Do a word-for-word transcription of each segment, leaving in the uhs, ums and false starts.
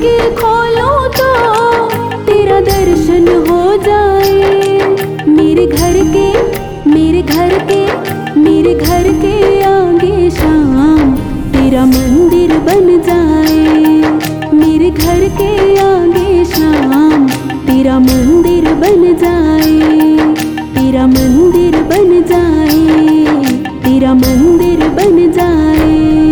खिड़की खोलूं तो तेरा दर्शन हो जाए। मेरे घर के मेरे घर के मेरे घर के आगे शाम तेरा मंदिर बन जाए। मेरे घर के आगे शाम तेरा मंदिर बन जाए। तेरा मंदिर बन जाए। तेरा मंदिर बन जाए।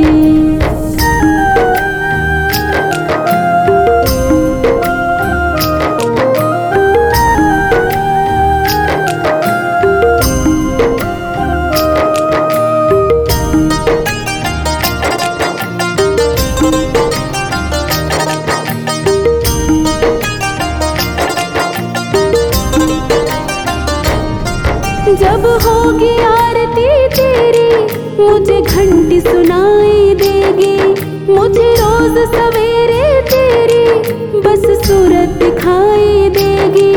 जब होगी आरती तेरी मुझे घंटी सुनाई देगी। मुझे रोज सवेरे तेरी बस सूरत दिखाई देगी।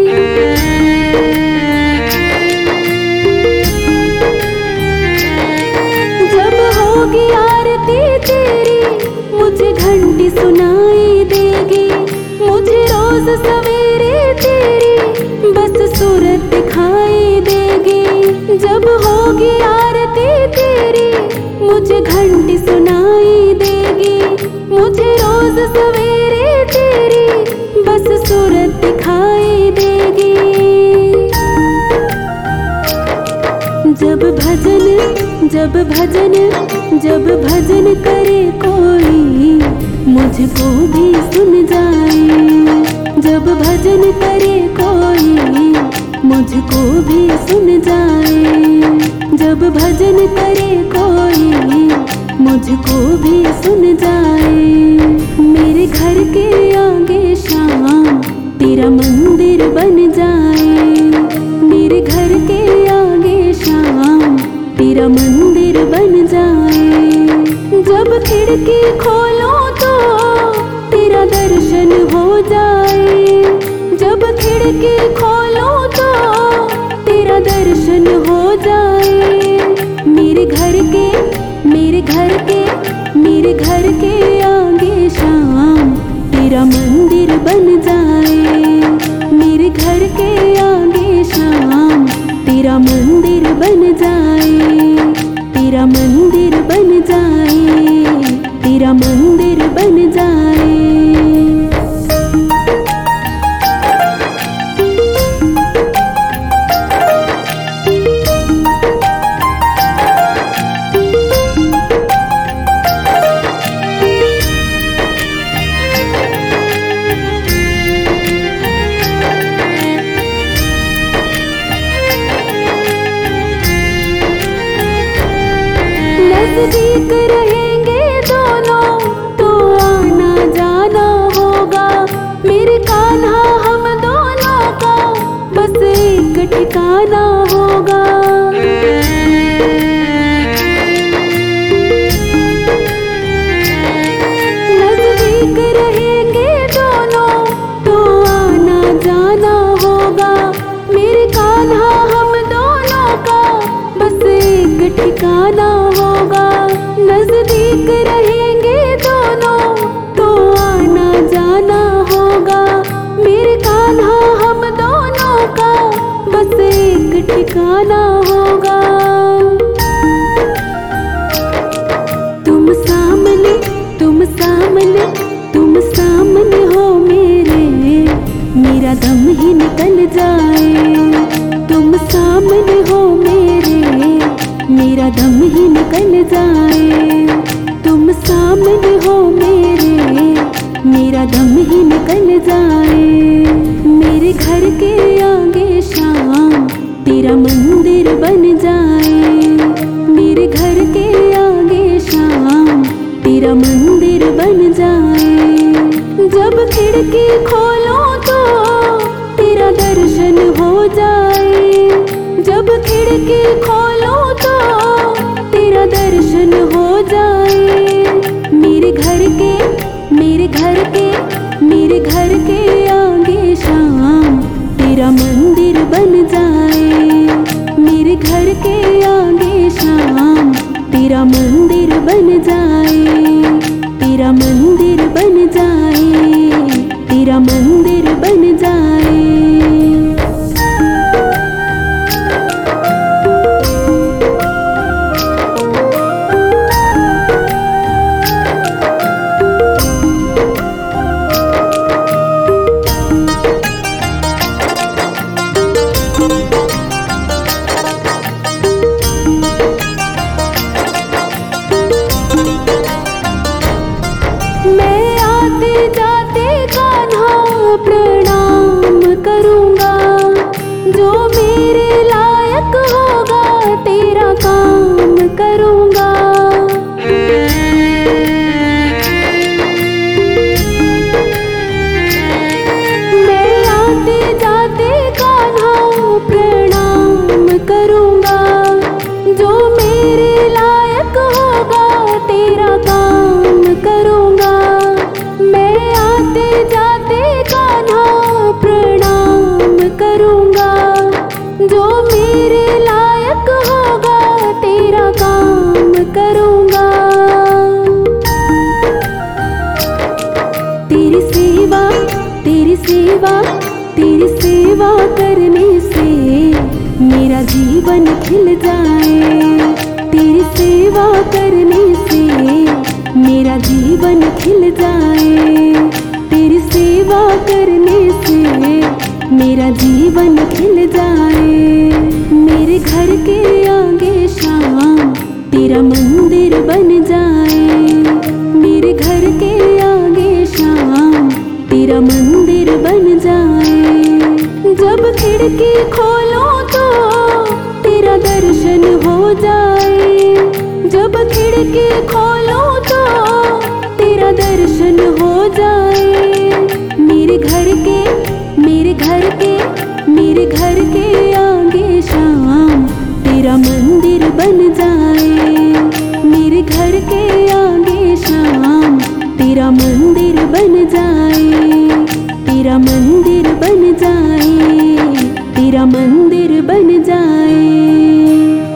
जब होगी आरती तेरी मुझे घंटी सुनाई देगी। मुझे रोज सवेरे तेरी बस सूरत दिखाई देगी। जब होगी आरती तेरी मुझे घंटी सुनाई देगी। मुझे रोज सवेरे तेरी बस सूरत दिखाई देगी। जब भजन जब भजन जब भजन करे कोई मुझको भी सुन जाए। जब भजन करे कोई मुझको भी सुन जाए। जब भजन करे कोई मुझको भी सुन जाए। मेरे घर के आगे शाम तेरा मंदिर बन जाए। मेरे घर के आगे शाम तेरा मंदिर बन जाए। जब खिड़की खोलूं तो तेरा दर्शन हो जाए। जब खिड़की खोलूं तो तेरा दर्शन हो जाए। मेरे घर के मेरे घर के मेरे घर के आगे शाम तेरा मंदिर बन जाए। मेरे घर के आगे शाम तेरा मंदिर बन जाए। तेरा मंदिर बन जाए। तेरा मंदिर बन जाए। नजदीक रहेंगे दोनों तो आना जाना होगा। मेरे कान्हा हम दोनों का बस एक ठिकाना होगा। नजदीक रहेंगे दोनों तो आना जाना होगा। मेरे कान्हा हम दोनों का बस एक ठिकाना होगा। नजदीक रहेंगे दोनों तो आना जाना होगा। मेरे कान्हा हम दोनों का बस एक ठिकाना होगा। तुम सामने तुम सामने तुम सामने हो मेरे मेरा दम ही निकल जाए। तुम सामने हो मेरे मेरा दम ही निकल जाए। तुम सामने हो मेरे मेरा दम ही निकल जाए। मेरे घर के आगे शाम तेरा मंदिर बन जाए। मेरे घर के आगे शाम तेरा मंदिर बन जाए। जब खिड़की खोलूं तो तेरा दर्शन हो जाए। जब खिड़की खोलूं तो तेरा दर्शन हो जाए। मेरे घर के मेरे घर के मेरे घर के आगे शाम तेरा मंदिर बन जाए। मेरे घर के आगे शाम तेरा मंदिर बन जाए। तेरा मंदिर बन जाए। जाते जाते कान्हा प्रणाम करूँगा, जो मेरे लायक होगा तेरा काम करूँगा। तेरी सेवा तेरी सेवा तेरी सेवा करने से मेरा जीवन खिल जाए। तेरी सेवा करने से मेरा जीवन खिल जाए। तेरी सेवा करने से मेरा जीवन खिल जाए। मेरे घर के आगे शाम तेरा मंदिर बन जाए। मेरे घर के आगे शाम तेरा मंदिर बन जाए। जब खिड़की खोलो तो तेरा दर्शन हो जाए। जब खिड़की खोलो तो तेरा दर्शन हो जाए। मेरे घर के मेरे घर के मेरे घर के आगे शाम तेरा मंदिर बन जाए। मेरे घर के आगे शाम तेरा मंदिर बन जाए। तेरा मंदिर बन जाए। तेरा मंदिर बन जाए।